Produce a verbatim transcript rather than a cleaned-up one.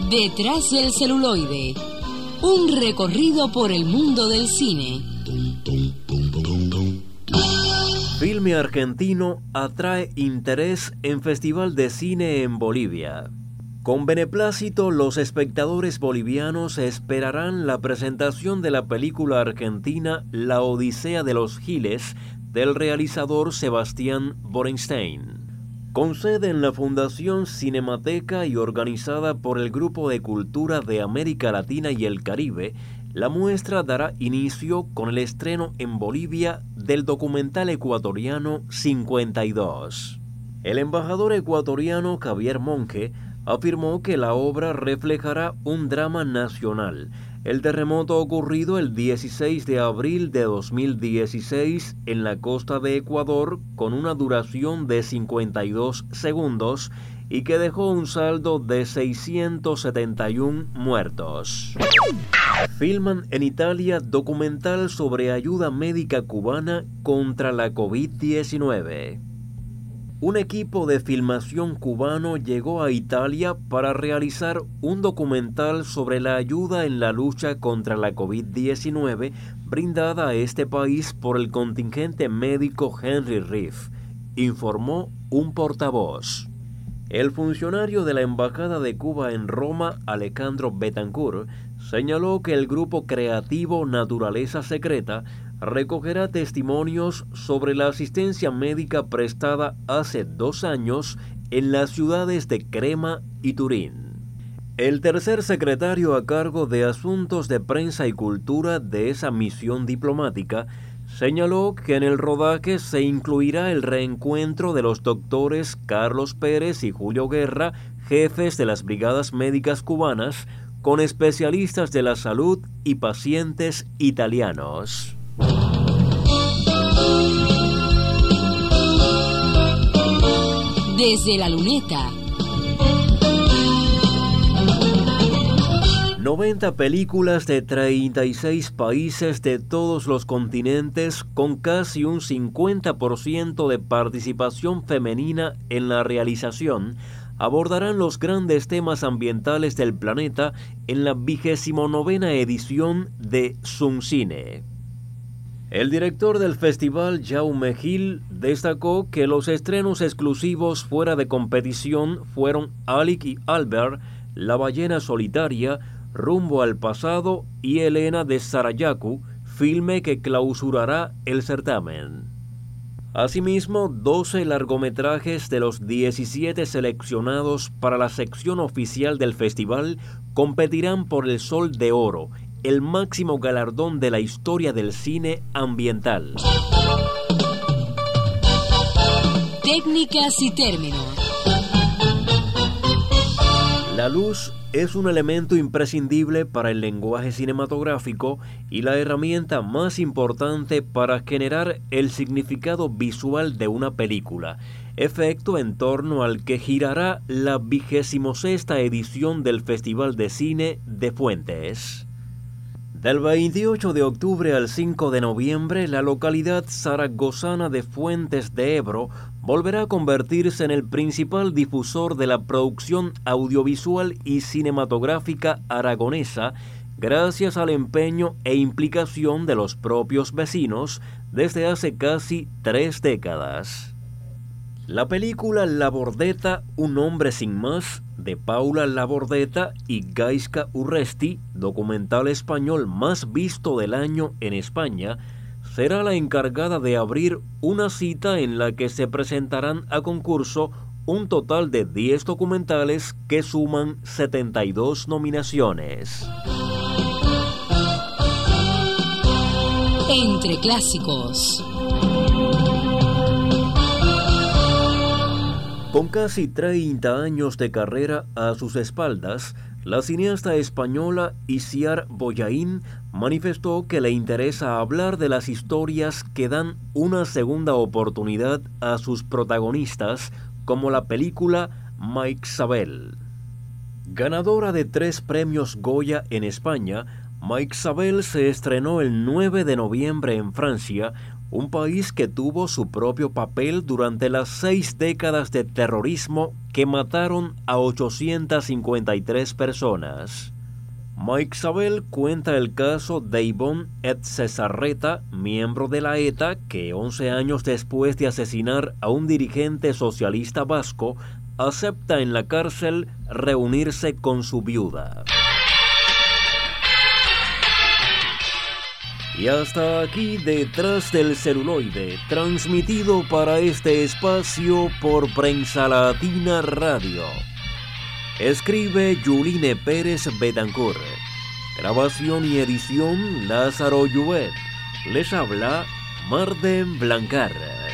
Detrás del celuloide, un recorrido por el mundo del cine. Filme argentino atrae interés en Festival de Cine en Bolivia. Con beneplácito, los espectadores bolivianos esperarán la presentación de la película argentina La Odisea de los Giles del realizador Sebastián Borenstein. Con sede en la Fundación Cinemateca y organizada por el Grupo de Cultura de América Latina y el Caribe, la muestra dará inicio con el estreno en Bolivia del documental ecuatoriano cincuenta y dos. El embajador ecuatoriano Javier Monge afirmó que la obra reflejará un drama nacional, el terremoto ocurrido el dieciséis de abril de dos mil dieciséis en la costa de Ecuador con una duración de cincuenta y dos segundos y que dejó un saldo de seiscientos setenta y uno muertos. Filman en Italia documental sobre ayuda médica cubana contra la COVID diecinueve. Un equipo de filmación cubano llegó a Italia para realizar un documental sobre la ayuda en la lucha contra la COVID diecinueve brindada a este país por el contingente médico Henry Riff, informó un portavoz. El funcionario de la Embajada de Cuba en Roma, Alejandro Betancourt, señaló que el grupo creativo Naturaleza Secreta recogerá testimonios sobre la asistencia médica prestada hace dos años en las ciudades de Crema y Turín. El tercer secretario a cargo de Asuntos de Prensa y Cultura de esa misión diplomática señaló que en el rodaje se incluirá el reencuentro de los doctores Carlos Pérez y Julio Guerra, jefes de las brigadas médicas cubanas, con especialistas de la salud y pacientes italianos. Desde la luneta. noventa películas de treinta y seis países de todos los continentes con casi un cincuenta por ciento de participación femenina en la realización abordarán los grandes temas ambientales del planeta en la vigésimo novena edición de Suncine. El director del festival, Jaume Gil, destacó que los estrenos exclusivos fuera de competición fueron Alic y Albert, La ballena solitaria, Rumbo al pasado y Elena de Sarayaku, filme que clausurará el certamen. Asimismo, doce largometrajes de los diecisiete seleccionados para la sección oficial del festival competirán por el Sol de Oro, el máximo galardón de la historia del cine ambiental. Técnicas y términos. La luz es un elemento imprescindible para el lenguaje cinematográfico y la herramienta más importante para generar el significado visual de una película, efecto en torno al que girará la vigésimo sexta edición del Festival de Cine de Fuentes. Del veintiocho de octubre al cinco de noviembre, la localidad zaragozana de Fuentes de Ebro volverá a convertirse en el principal difusor de la producción audiovisual y cinematográfica aragonesa, gracias al empeño e implicación de los propios vecinos desde hace casi tres décadas. La película Labordeta, Un hombre sin más, de Paula Labordeta y Gaizka Urresti, documental español más visto del año en España, será la encargada de abrir una cita en la que se presentarán a concurso un total de diez documentales que suman setenta y dos nominaciones. Entre clásicos. Con casi treinta años de carrera a sus espaldas, la cineasta española Itziar Bollaín manifestó que le interesa hablar de las historias que dan una segunda oportunidad a sus protagonistas, como la película Maixabel. Ganadora de tres premios Goya en España, Maixabel se estrenó el nueve de noviembre en Francia, un país que tuvo su propio papel durante las seis décadas de terrorismo que mataron a ochocientas cincuenta y tres personas. Mike Sabel cuenta el caso de Ivonne Etxezarreta, miembro de la ETA, que once años después de asesinar a un dirigente socialista vasco, acepta en la cárcel reunirse con su viuda. Y hasta aquí Detrás del Celuloide, transmitido para este espacio por Prensa Latina Radio. Escribe Yuline Pérez Betancourt. Grabación y edición Lázaro Lluet. Les habla Marden Blancar.